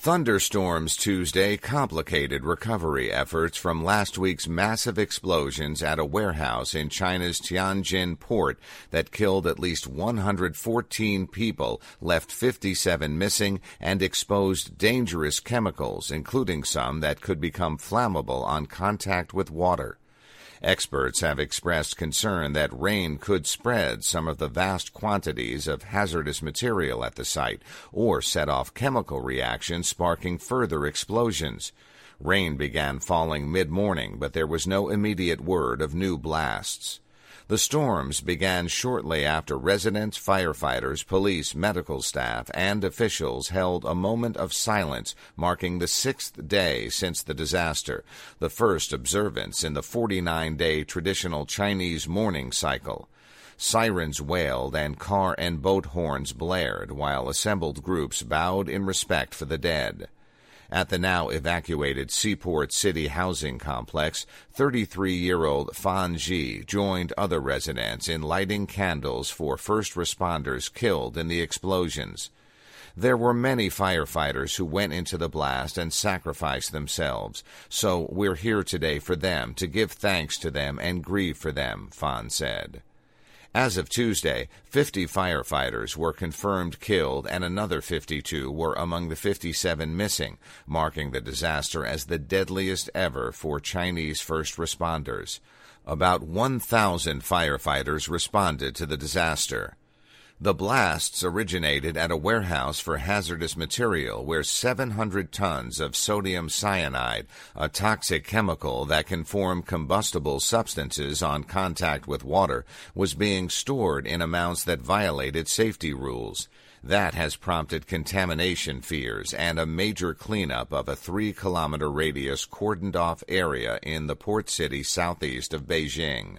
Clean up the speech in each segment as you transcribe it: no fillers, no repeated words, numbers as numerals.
Thunderstorms Tuesday complicated recovery efforts from last week's massive explosions at a warehouse in China's Tianjin port that killed at least 114 people, left 57 missing, and exposed dangerous chemicals, including some that could become flammable on contact with water. Experts have expressed concern that rain could spread some of the vast quantities of hazardous material at the site or set off chemical reactions sparking further explosions. Rain began falling mid-morning, but there was no immediate word of new blasts. The storms began shortly after residents, firefighters, police, medical staff, and officials held a moment of silence marking the 6th day since the disaster, the first observance in the 49-day traditional Chinese mourning cycle. Sirens wailed and car and boat horns blared while assembled groups bowed in respect for the dead. At the now evacuated Seaport City housing complex, 33-year-old Fan Ji joined other residents in lighting candles for first responders killed in the explosions. There were many firefighters who went into the blast and sacrificed themselves, so we're here today for them, to give thanks to them and grieve for them, Fan said. As of Tuesday, 50 firefighters were confirmed killed and another 52 were among the 57 missing, marking the disaster as the deadliest ever for Chinese first responders. About 1,000 firefighters responded to the disaster. The blasts originated at a warehouse for hazardous material where 700 tons of sodium cyanide, a toxic chemical that can form combustible substances on contact with water, was being stored in amounts that violated safety rules. That has prompted contamination fears and a major cleanup of a 3-kilometer radius cordoned-off area in the port city southeast of Beijing.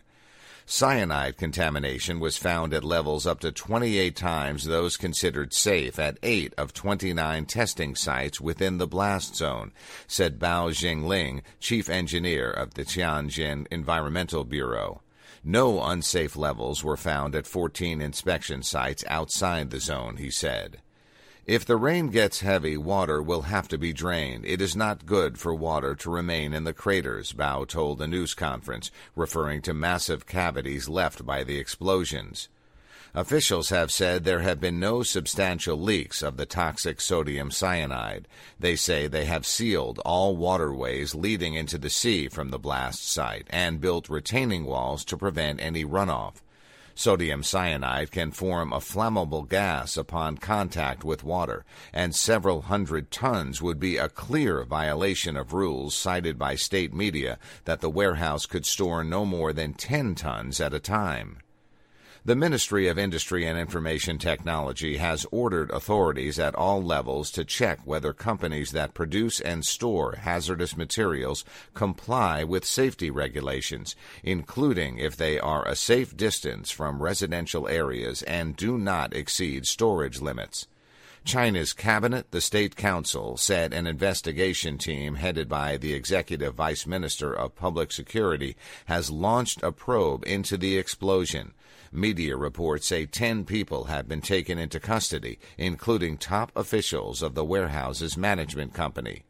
Cyanide contamination was found at levels up to 28 times those considered safe at 8 of 29 testing sites within the blast zone, said Bao Jingling, chief engineer of the Tianjin Environmental Bureau. No unsafe levels were found at 14 inspection sites outside the zone, he said. If the rain gets heavy, water will have to be drained. It is not good for water to remain in the craters, Bao told a news conference, referring to massive cavities left by the explosions. Officials have said there have been no substantial leaks of the toxic sodium cyanide. They say they have sealed all waterways leading into the sea from the blast site and built retaining walls to prevent any runoff. Sodium cyanide can form a flammable gas upon contact with water, and several hundred tons would be a clear violation of rules cited by state media that the warehouse could store no more than 10 tons at a time. The Ministry of Industry and Information Technology has ordered authorities at all levels to check whether companies that produce and store hazardous materials comply with safety regulations, including if they are a safe distance from residential areas and do not exceed storage limits. China's cabinet, the State Council, said an investigation team headed by the Executive Vice Minister of Public Security has launched a probe into the explosion. Media reports say 10 people have been taken into custody, including top officials of the warehouse's management company.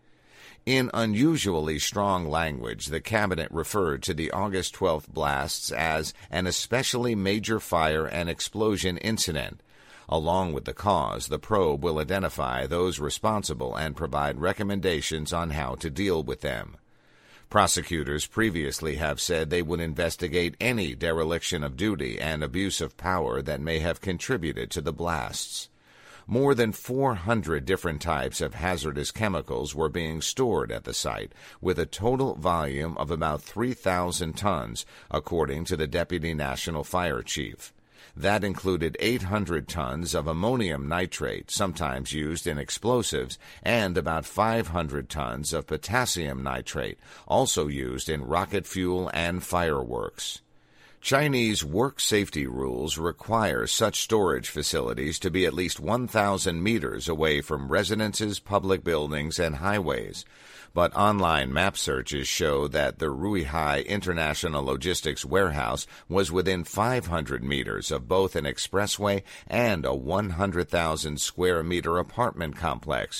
In unusually strong language, the cabinet referred to the August 12th blasts as an especially major fire and explosion incident. Along with the cause, the probe will identify those responsible and provide recommendations on how to deal with them. Prosecutors previously have said they would investigate any dereliction of duty and abuse of power that may have contributed to the blasts. More than 400 different types of hazardous chemicals were being stored at the site, with a total volume of about 3,000 tons, according to the Deputy National Fire Chief. That included 800 tons of ammonium nitrate, sometimes used in explosives, and about 500 tons of potassium nitrate, also used in rocket fuel and fireworks. Chinese work safety rules require such storage facilities to be at least 1,000 meters away from residences, public buildings, and highways. But online map searches show that the Ruihai International Logistics Warehouse was within 500 meters of both an expressway and a 100,000 square meter apartment complex.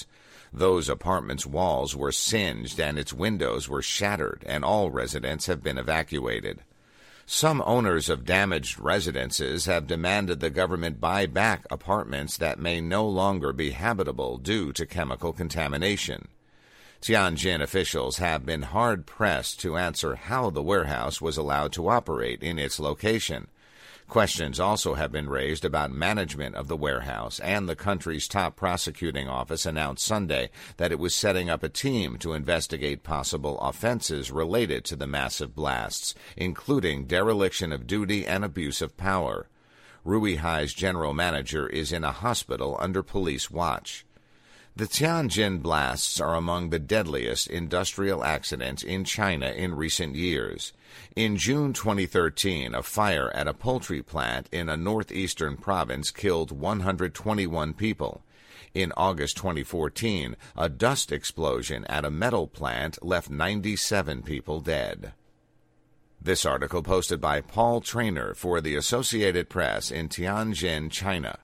Those apartments' walls were singed and its windows were shattered, and all residents have been evacuated. Some owners of damaged residences have demanded the government buy back apartments that may no longer be habitable due to chemical contamination. Tianjin officials have been hard-pressed to answer how the warehouse was allowed to operate in its location. Questions also have been raised about management of the warehouse, and the country's top prosecuting office announced Sunday that it was setting up a team to investigate possible offenses related to the massive blasts, including dereliction of duty and abuse of power. Ruihai's general manager is in a hospital under police watch. The Tianjin blasts are among the deadliest industrial accidents in China in recent years. In June 2013, a fire at a poultry plant in a northeastern province killed 121 people. In August 2014, a dust explosion at a metal plant left 97 people dead. This article posted by Paul Traynor for the Associated Press in Tianjin, China.